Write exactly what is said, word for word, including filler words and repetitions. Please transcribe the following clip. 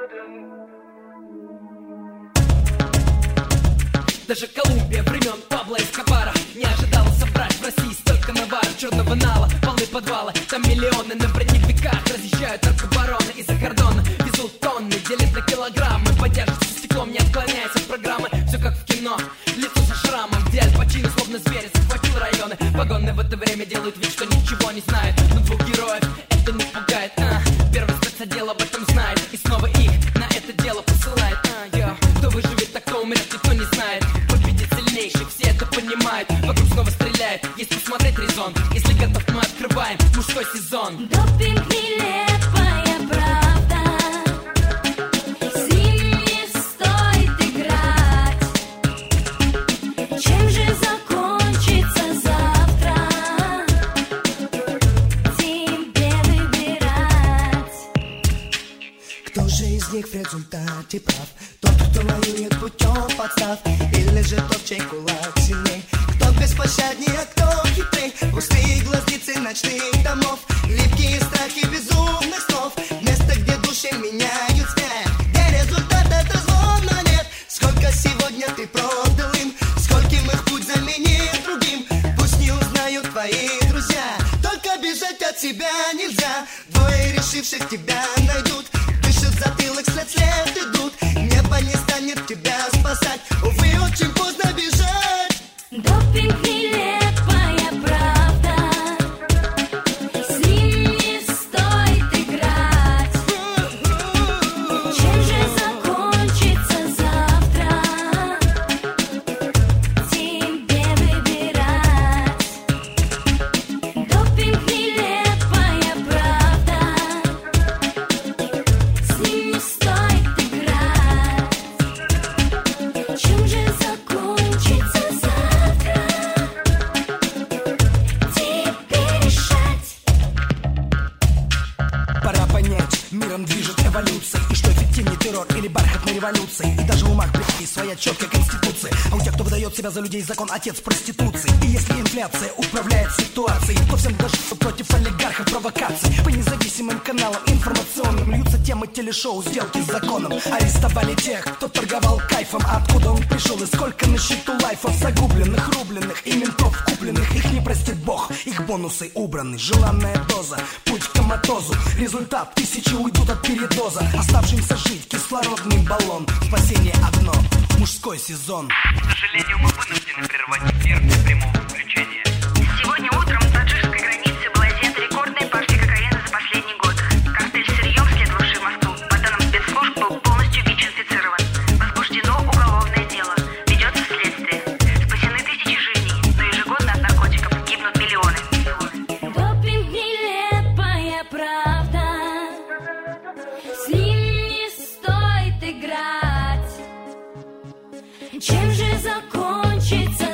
Даже Колумбия времен Пабло Эскобара не ожидала собрать в России столько навара. Черного нала, полны подвалы, там миллионы на броневиках разъезжают наркобароны из-за кордона, везут тонны, делят на килограммы. Подержится стеклом, не отклоняется от программы. Все как в кино, лицо со шрамом, где Аль Пачино словно зверь захватил районы. Погонные в это время делают вид, что ничего не знают, но двух героев это не пугает. а. Первый спецотдел об этом знает и снова их на это дело посылает. а, йо. Кто выживет, так кто умрет, никто не знает. Победит сильнейший, все это понимают. Вокруг снова стреляют, есть посмотреть резон. Если готов, мы открываем мужской сезон. Допинг нелепая правда, с ним не стоит играть. Чем же закончится завтра, тебе выбирать. Кто же из них в результате прав? Тот, кто воюет путем подстав, или же тот, чей кулак сильней? Кто беспощаднее, а кто хитрей? Пустые глазницы ночных домов, липкие страхи безумных снов. Место, где души меняют цвет, где результата разломно нет. Сколько сегодня ты продал им, скольким их путь заменит другим. Пусть не узнают твои друзья, только бежать от себя нельзя. Двое решивших тебя найдут, дышат в затылок, след след идут. Небо не станет тебя спасать, увы, очень поздно бежать. Допинг нелепая правда, с ним не стоит играть. Чем же закончится завтра, тебе выбирать. Допинг нелепая правда, с ним не стоит играть. Чем же закончится завтра, тебе решать. Пора понять, миром движет эволюция, и что эффективнее террор или бархатной революции. И даже в умах, блядь, своя четкая конституция. А у тех, кто выдает себя за людей, закон отец проституции. И если инфляция управляет ситуацией, то всем даже против олигархов провокаций. По независимым каналам информационным льются темы телешоу, сделки с законом. Арестовали тех, кто торговал кайфом. Откуда он пришел и сколько на счету лайфов загубленных, рубленных и ментов купленных. Их не простит Бог, их бонусы убраны. Желанная доза, путь к коматозу. Результат, тысячи уйдут от передоза. Оставшимся жить кислородный баллон. Спасение одно, мужской сезон. К сожалению, мы вынуждены прервать эфир для прямого включения. Сегодня утром с таджикской границы была изъята рекордная партия кокаина за последний год. Картель сырьем, следовавший в Москву, по данным спецслужб, был полностью ВИЧ-инфицирован. Возбуждено уголовное дело. Ведется следствие. Спасены тысячи жизней, но ежегодно от наркотиков гибнут миллионы. Допинг нелепая правда, с ним не стоит играть. Чем же закончится